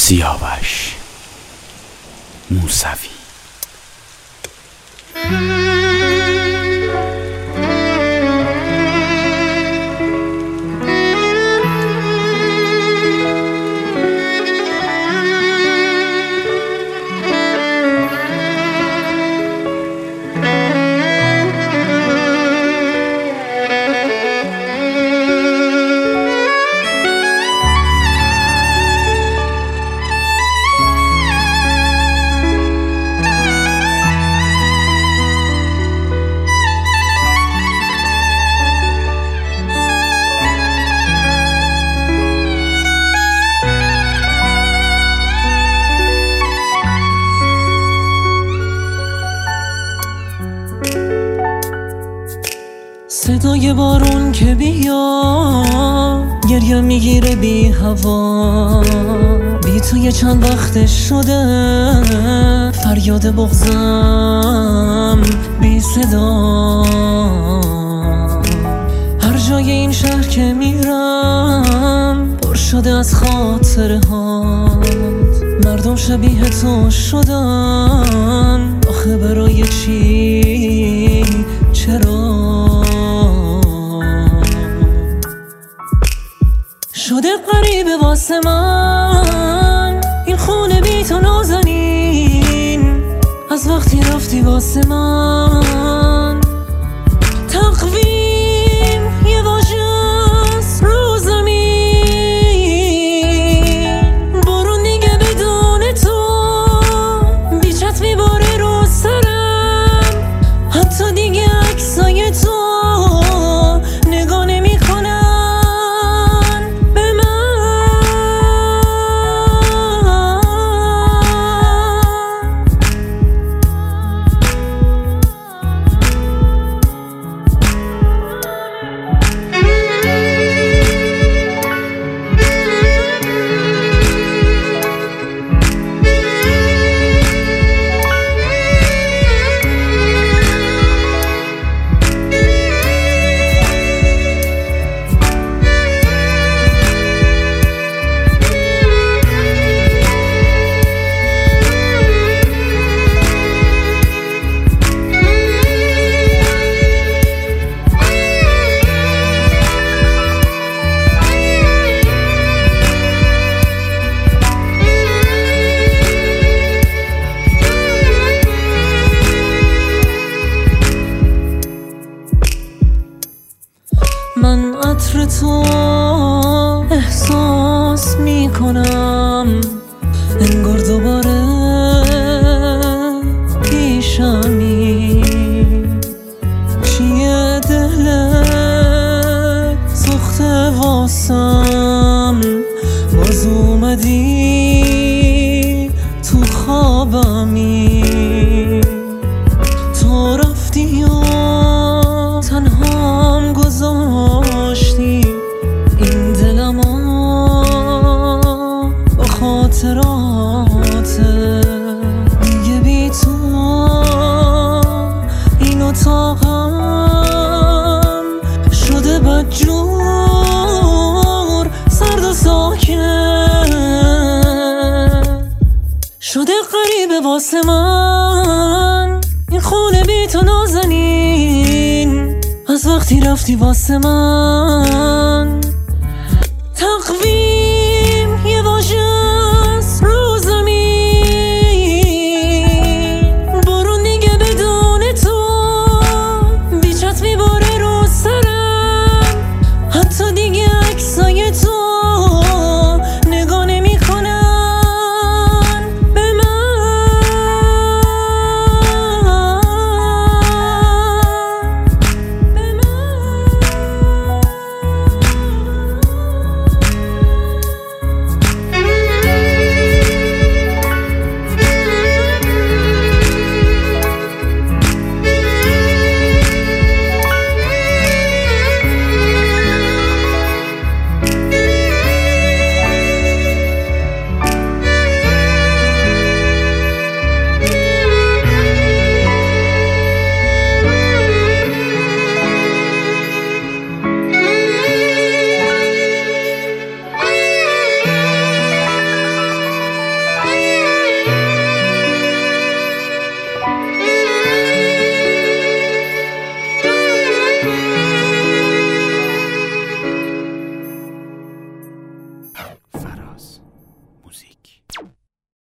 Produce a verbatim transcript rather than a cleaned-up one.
سیاوش موسوی. صدای بارون که بیا گریه میگیره بی هوا، بی تو یه چند وقت شده فریاد بغضم بی صدا. هر جای این شهر که میرم پر شده از خاطره هات، مردم شبیه تو شدن آخه برای چی؟ چرا؟ شده غریبه واسه من این خونه بی تو نازنین، از وقتی رفتی واسه من تقویم یه واژه‌ست رو زمین. بارون دیگه بدون تو بیچت میباره رو سرم، حتی دیگه عکسای تو نگاه نمی‌کنم. من عطر تو احساس میکنم، انگار دوباره پیشمی. چیه دلت سخته واسم، باز اومدی تو خوابمی. تو رفتی و تنهام گذاشتی این دلمو با خاطرات دیگه. بی تو این اتاقم شده بدجور، سرد و ساکت شده غریبه واسه من این خونه بی تو نازنین، از وقتی رفتی واسه من